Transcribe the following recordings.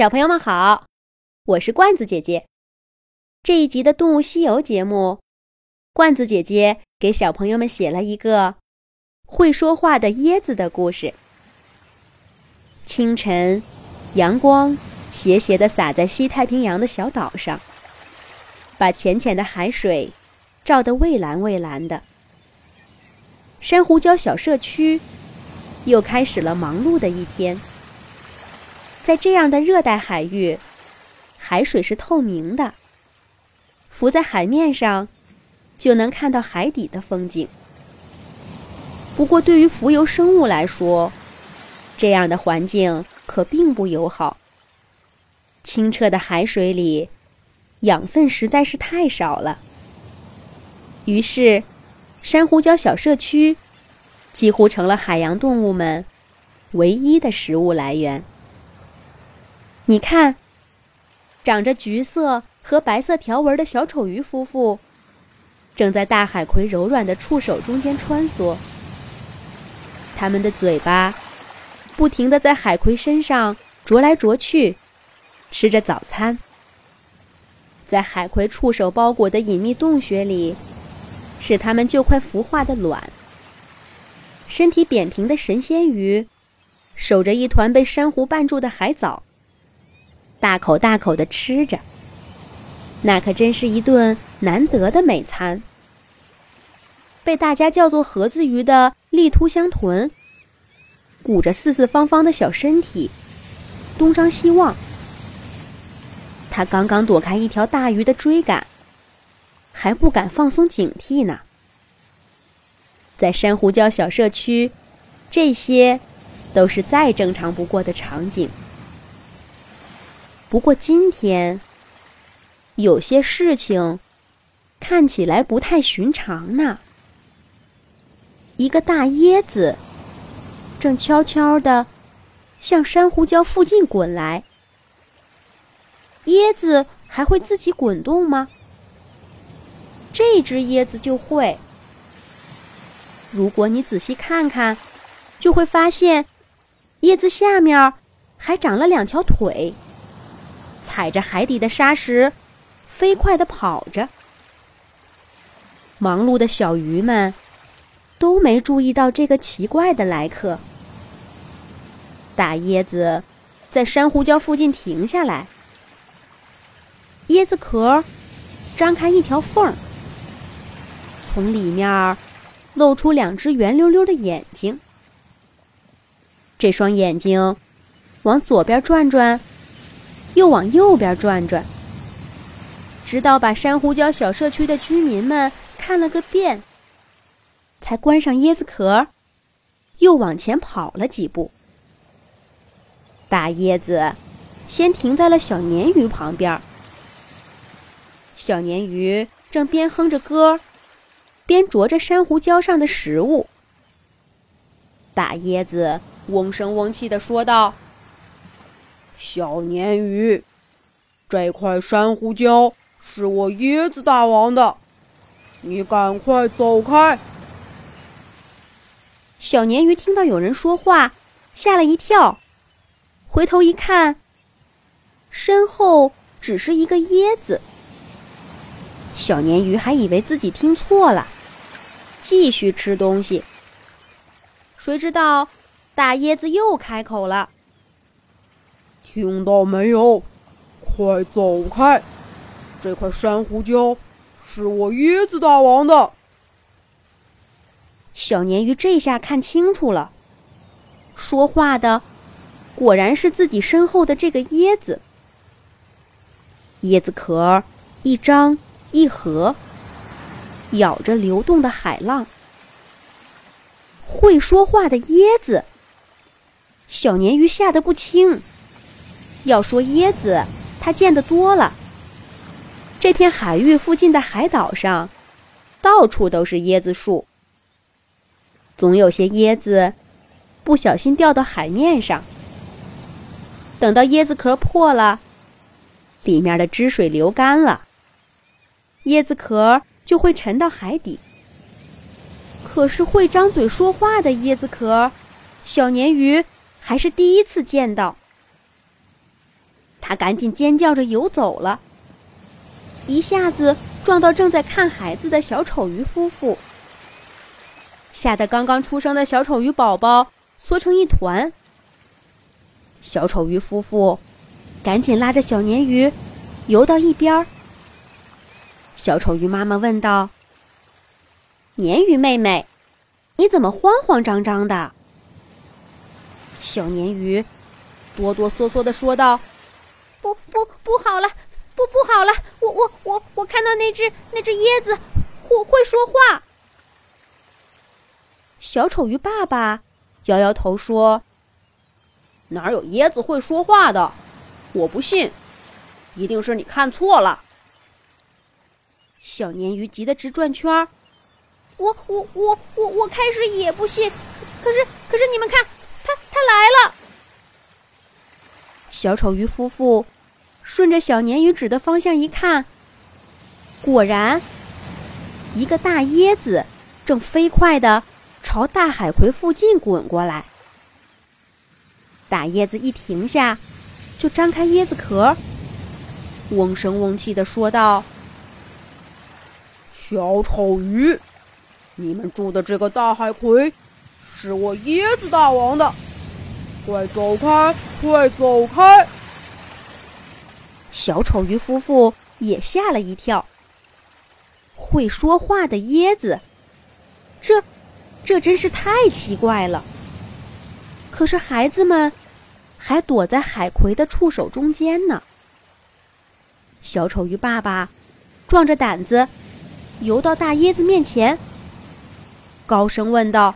小朋友们好，我是罐子姐姐。这一集的动物西游节目，罐子姐姐给小朋友们写了一个会说话的椰子的故事。清晨，阳光斜斜地洒在西太平洋的小岛上，把浅浅的海水照得蔚蓝蔚蓝的。珊瑚礁小社区又开始了忙碌的一天。在这样的热带海域，海水是透明的，浮在海面上就能看到海底的风景。不过对于浮游生物来说，这样的环境可并不友好。清澈的海水里，养分实在是太少了。于是，珊瑚礁小社区几乎成了海洋动物们唯一的食物来源。你看，长着橘色和白色条纹的小丑鱼夫妇正在大海葵柔软的触手中间穿梭，他们的嘴巴不停地在海葵身上啄来啄去，吃着早餐。在海葵触手包裹的隐秘洞穴里，是它们就快孵化的卵。身体扁平的神仙鱼守着一团被珊瑚绊住的海藻，大口大口地吃着，那可真是一顿难得的美餐。被大家叫做盒子鱼的利突香豚，鼓着四四方方的小身体，东张西望。它刚刚躲开一条大鱼的追赶，还不敢放松警惕呢。在珊瑚礁小社区，这些都是再正常不过的场景。不过今天，有些事情看起来不太寻常呢。一个大椰子正悄悄地向珊瑚礁附近滚来。椰子还会自己滚动吗？这只椰子就会。如果你仔细看看，就会发现椰子下面还长了两条腿，踩着海底的沙石，飞快地跑着。忙碌的小鱼们都没注意到这个奇怪的来客。大椰子在珊瑚礁附近停下来，椰子壳张开一条缝，从里面露出两只圆溜溜的眼睛。这双眼睛往左边转转，又往右边转转，直到把珊瑚礁小社区的居民们看了个遍，才关上椰子壳，又往前跑了几步。大椰子先停在了小鲶鱼旁边，小鲶鱼正边哼着歌，边啄着珊瑚礁上的食物。大椰子嗡声嗡气地说道：“小鲶鱼，这块珊瑚礁是我椰子大王的，你赶快走开。”小鲶鱼听到有人说话，吓了一跳，回头一看，身后只是一个椰子。小鲶鱼还以为自己听错了，继续吃东西。谁知道大椰子又开口了：“听到没有？快走开！这块珊瑚礁是我椰子大王的。”小鲶鱼这下看清楚了，说话的果然是自己身后的这个椰子。椰子壳一张一合，咬着流动的海浪。会说话的椰子，小鲶鱼吓得不轻。要说椰子，它见得多了。这片海域附近的海岛上，到处都是椰子树。总有些椰子不小心掉到海面上，等到椰子壳破了，里面的汁水流干了，椰子壳就会沉到海底。可是会张嘴说话的椰子壳，小鲶鱼还是第一次见到。 他赶紧尖叫着游走了，一下子撞到正在看孩子的小丑鱼夫妇，吓得刚刚出生的小丑鱼宝宝缩成一团。小丑鱼夫妇赶紧拉着小鲶鱼游到一边。小丑鱼妈妈问道：鲶鱼妹妹，你怎么慌慌张张的？小鲶鱼哆哆嗦嗦地说道：不好了，不好了，我看到那只椰子会说话。小丑鱼爸爸摇摇头说：哪有椰子会说话的？我不信，一定是你看错了。小鲶鱼急得直转圈。我开始也不信，可是你们看，他来了。小丑鱼夫妇顺着小鲶鱼指的方向一看，果然一个大椰子正飞快地朝大海葵附近滚过来。大椰子一停下，就张开椰子壳，嗡声嗡气地说道：小丑鱼，你们住的这个大海葵是我椰子大王的，快走开，快走开！小丑鱼夫妇也吓了一跳。会说话的椰子，这真是太奇怪了。可是孩子们还躲在海葵的触手中间呢。小丑鱼爸爸壮着胆子游到大椰子面前，高声问道：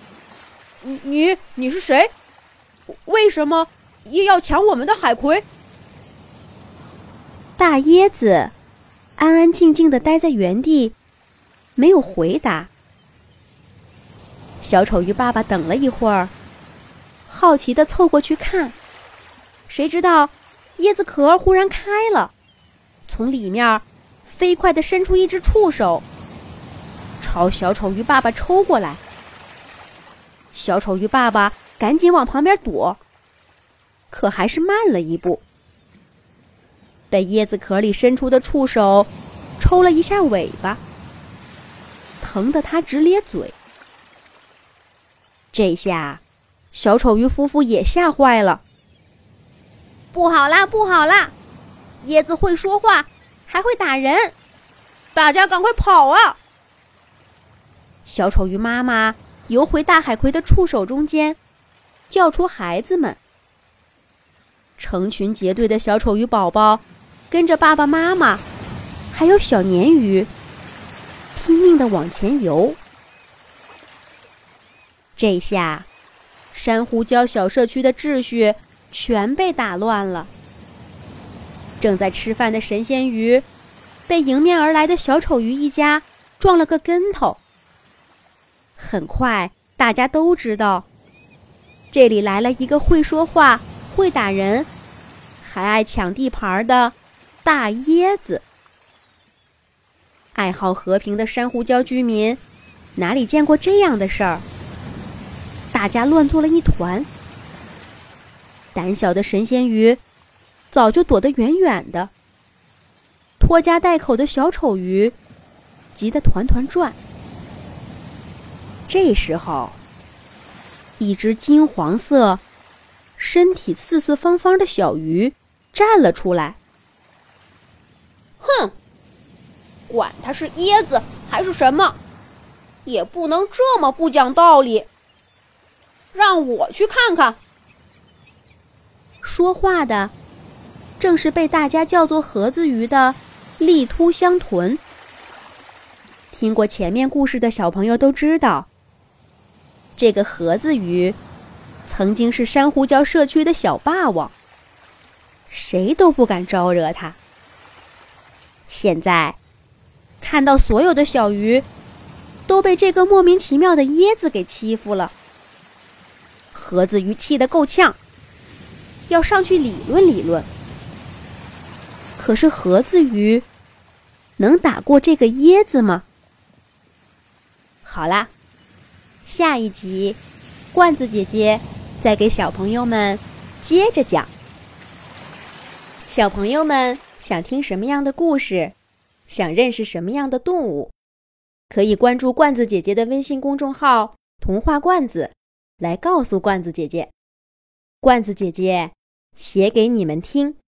你是谁？为什么也要抢我们的海葵？大椰子安安静静地待在原地，没有回答。小丑鱼爸爸等了一会儿，好奇地凑过去看，谁知道椰子壳忽然开了，从里面飞快地伸出一只触手，朝小丑鱼爸爸抽过来。小丑鱼爸爸赶紧往旁边躲，可还是慢了一步，被椰子壳里伸出的触手抽了一下尾巴，疼得他直咧嘴。这下小丑鱼夫妇也吓坏了。不好啦，不好啦，椰子会说话，还会打人，大家赶快跑啊！小丑鱼妈妈游回大海葵的触手中间，叫出孩子们。成群结队的小丑鱼宝宝跟着爸爸妈妈还有小鲶鱼拼命地往前游。这下珊瑚礁小社区的秩序全被打乱了。正在吃饭的神仙鱼被迎面而来的小丑鱼一家撞了个跟头。很快大家都知道，这里来了一个会说话、会打人，还爱抢地盘的大椰子。爱好和平的珊瑚礁居民哪里见过这样的事儿？大家乱作了一团。胆小的神仙鱼早就躲得远远的，拖家带口的小丑鱼急得团团转。这时候，一只金黄色、身体四四方方的小鱼站了出来。哼，管它是椰子还是什么，也不能这么不讲道理。让我去看看。说话的正是被大家叫做盒子鱼的利秃香豚。听过前面故事的小朋友都知道，这个盒子鱼曾经是珊瑚礁社区的小霸王，谁都不敢招惹它。现在看到所有的小鱼都被这个莫名其妙的椰子给欺负了，盒子鱼气得够呛，要上去理论理论。可是盒子鱼能打过这个椰子吗？好啦，下一集罐子姐姐再给小朋友们接着讲。 小朋友们想听什么样的故事，想认识什么样的动物，可以关注罐子姐姐的微信公众号童话罐子，来告诉罐子姐姐。罐子姐姐写给你们听。